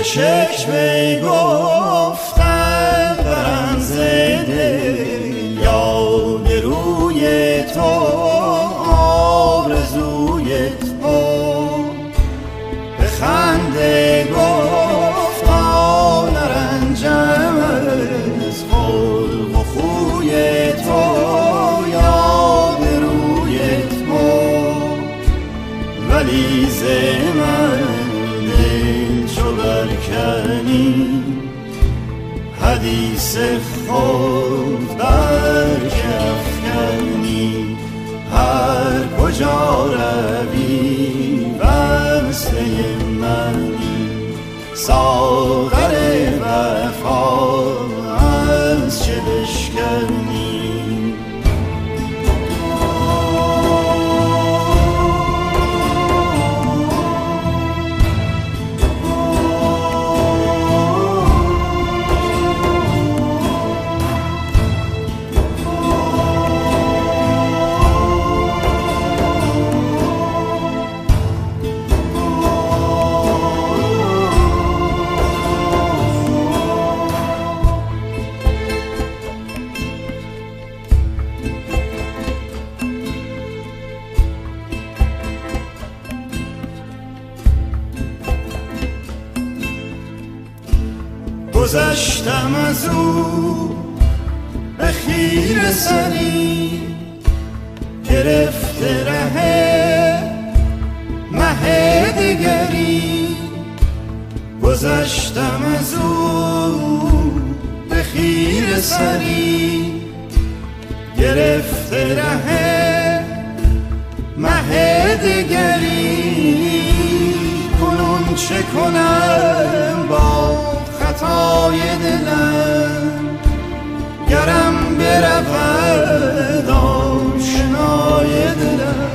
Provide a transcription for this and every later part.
شکوه گفتن برم ز دل یاد روی تو آرزوی تو به خنده گفتا نرنجم از خلق و خوی تو یاد روی تو ولی ز من برکنی حدیث خود برکفکنی هر کجا روی وصله منی ساغر وفا از چه بشکنی گذشتم از او به خیره سری گرفته ره مه دیگری گذشتم از او به خیره سری گرفته ره مه دیگری کنون چه کنم با خطای دلم گرم برود آشنای دلم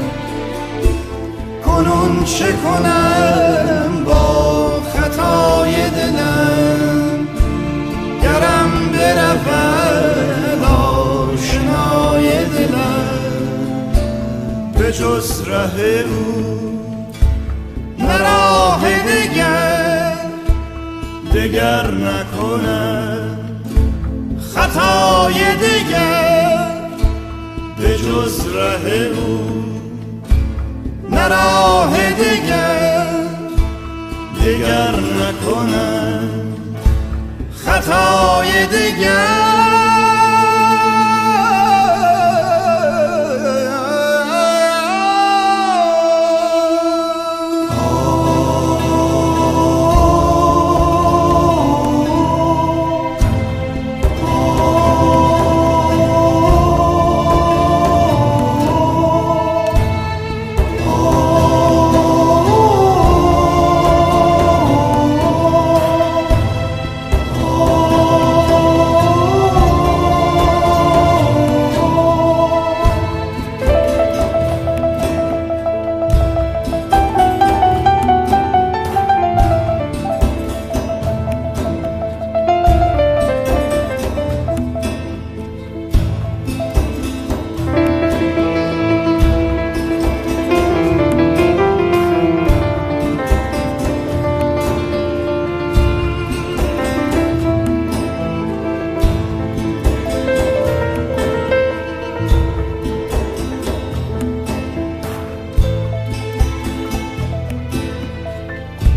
کنون چه کنم با خطای دلم گرم برود آشنای دلم به جز ره او نه راه دگر نکنم خطای دگر به جز ره او نه راه دگر نکنم خطای دگر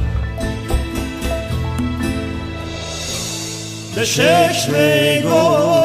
به شکوه